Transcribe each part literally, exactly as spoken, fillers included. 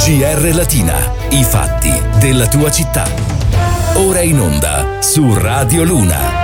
G R Latina, i fatti della tua città. Ora in onda su Radio Luna.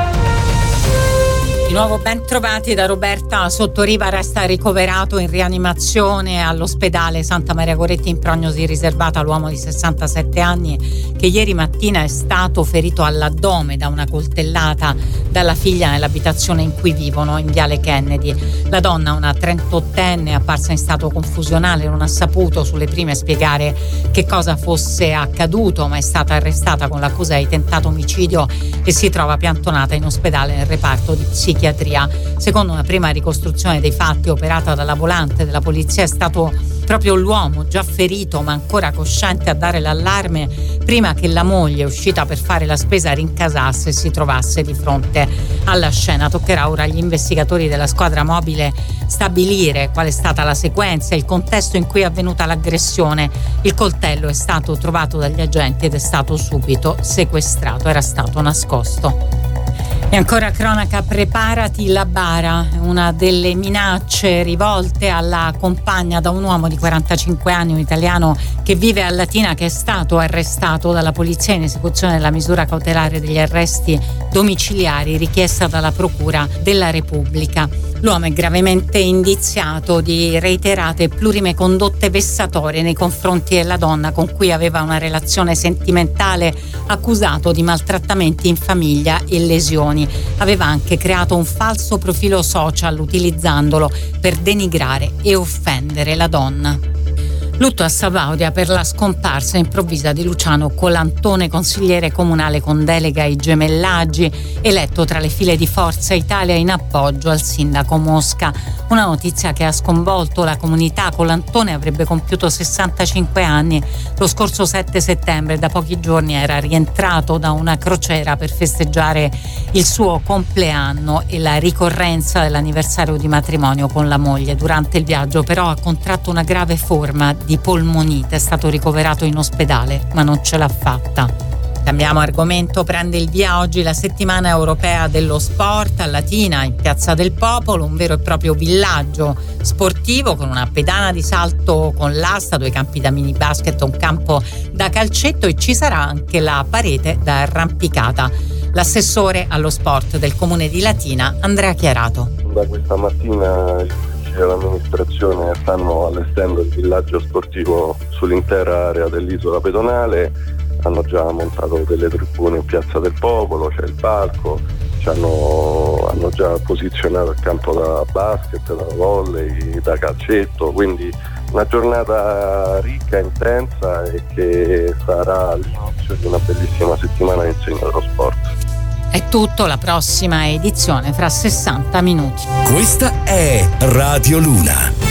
Di nuovo ben trovati da Roberta Sottoriva. Resta ricoverato in rianimazione all'ospedale Santa Maria Goretti in prognosi riservata l'uomo di sessantasette anni che ieri mattina è stato ferito all'addome da una coltellata dalla figlia nell'abitazione in cui vivono in Viale Kennedy. La donna, una trentottenne apparsa in stato confusionale, non ha saputo sulle prime spiegare che cosa fosse accaduto, ma è stata arrestata con l'accusa di tentato omicidio e si trova piantonata in ospedale nel reparto di psichiatria. Secondo una prima ricostruzione dei fatti operata dalla volante della polizia, è stato proprio l'uomo già ferito ma ancora cosciente a dare l'allarme prima che la moglie, uscita per fare la spesa, rincasasse e si trovasse di fronte alla scena. Toccherà ora agli investigatori della squadra mobile stabilire qual è stata la sequenza e il contesto in cui è avvenuta l'aggressione. Il coltello è stato trovato dagli agenti ed è stato subito sequestrato, era stato nascosto. E ancora cronaca, preparati la bara, una delle minacce rivolte alla compagna da un uomo di quarantacinque anni, un italiano che vive a Latina, che è stato arrestato dalla polizia in esecuzione della misura cautelare degli arresti domiciliari richiesta dalla Procura della Repubblica. L'uomo è gravemente indiziato di reiterate e plurime condotte vessatorie nei confronti della donna con cui aveva una relazione sentimentale, accusato di maltrattamenti in famiglia e lesioni. Aveva anche creato un falso profilo social utilizzandolo per denigrare e offendere la donna. Lutto a Sabaudia per la scomparsa improvvisa di Luciano Colantone, consigliere comunale con delega ai gemellaggi, eletto tra le file di Forza Italia in appoggio al sindaco Mosca. Una notizia che ha sconvolto la comunità. Colantone avrebbe compiuto sessantacinque anni lo scorso sette settembre. Da pochi giorni era rientrato da una crociera per festeggiare il suo compleanno e la ricorrenza dell'anniversario di matrimonio con la moglie. Durante il viaggio però ha contratto una grave forma di polmonite, è stato ricoverato in ospedale ma non ce l'ha fatta. Cambiamo argomento, prende il via oggi la settimana europea dello sport a Latina, in Piazza del Popolo, un vero e proprio villaggio sportivo con una pedana di salto con l'asta, due campi da mini basket, un campo da calcetto e ci sarà anche la parete da arrampicata. L'assessore allo sport del comune di Latina, Andrea Chiarato. Da questa mattina l'amministrazione stanno allestendo il villaggio sportivo sull'intera area dell'isola pedonale, hanno già montato delle tribune in Piazza del Popolo, c'è il palco, hanno, hanno già posizionato il campo da basket, da volley, da calcetto, quindi una giornata ricca, intensa e che sarà l'inizio di una bellissima settimana in segno dello sport. È tutto, la prossima edizione fra sessanta minuti. Questa è Radio Luna.